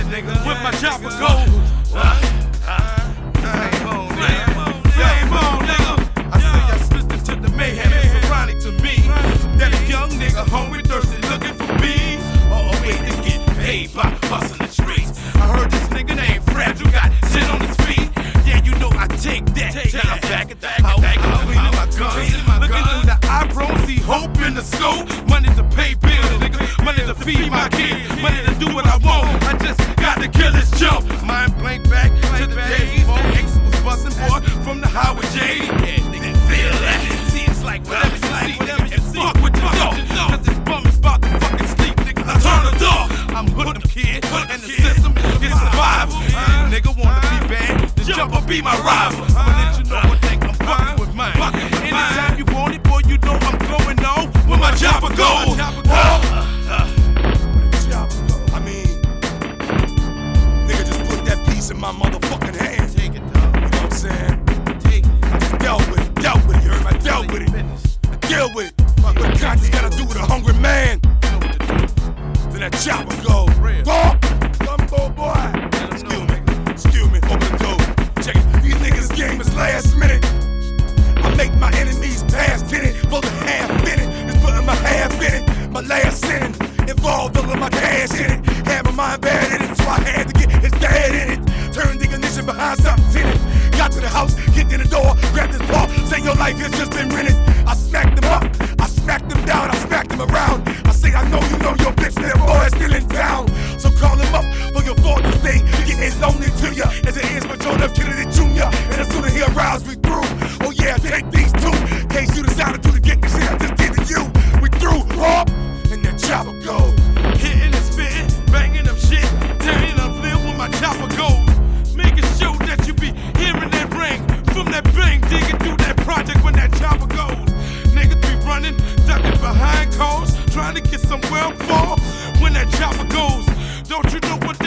nigga. With my chopper goes. Flame on, nigga. I say I slipped into the mayhem. It's ironic to me that a young nigga hungry, thirsty, looking for bees. Or a way to get paid by hustling the streets. I heard this nigga named Fragile got shit on his feet. Yeah, you know I take that. Now I'm back at the house, cleaning my guns, looking through the eyebrows, see hope in the scope. Money to pay bills, nigga. Money to feed my kids. Money to do what I want. I just got to kill this jump. Mind blank back to the days before Ace was busting boy from the highway J. Yeah, nigga, feel that. See, it's like whatever you see, whatever you see. Fuck what you know. Cause this bum is about to fucking sleep, nigga. I turn the door. I'm hood'em kid, and the system is survival. Nigga wanna be bad, the jumper be my rival. I'ma let you know what think I'm fucking with mine. Anytime you want it, boy, you know I'm going on where my chopper goes. I mean, nigga just put that piece in my motherfucking hand. Take it, dog. You know what I'm saying? Take it. I just dealt with it, you heard me? I dealt with it. I deal with it. What the conscience gotta do with a hungry man? Then that chopper go. Go! Gumbo boy! Excuse me, open the door. Check it. These niggas' game is last minute. I make my enemies past in it for the half minute. It's putting my half in it. My last sentence involved all of my cash in it. Had my mind bad in it, so I had to get his dad in it. Turned the ignition behind something in it. Got to the house, get in the door, grabbed his paw, saying your life has just been rented. I smacked him up, I smacked him down, I smacked him around. I say I know you know your bitch, that boy is still in town. So call him up for your father's day. Getting as lonely to ya as it is for John F. Kennedy Jr. And as soon as he arrives, we through. Oh yeah, take these two. Case you decided to get the shit I just did to you. We through, up, and that chopper go. Hitting and spitting, banging up shit, tearing up live when my chopper goes. Making sure that you be hearing that ring from that bang, digging through that project when that chopper goes. Niggas be running, ducking behind cars, trying to get somewhere fall when that chopper goes. Don't you know what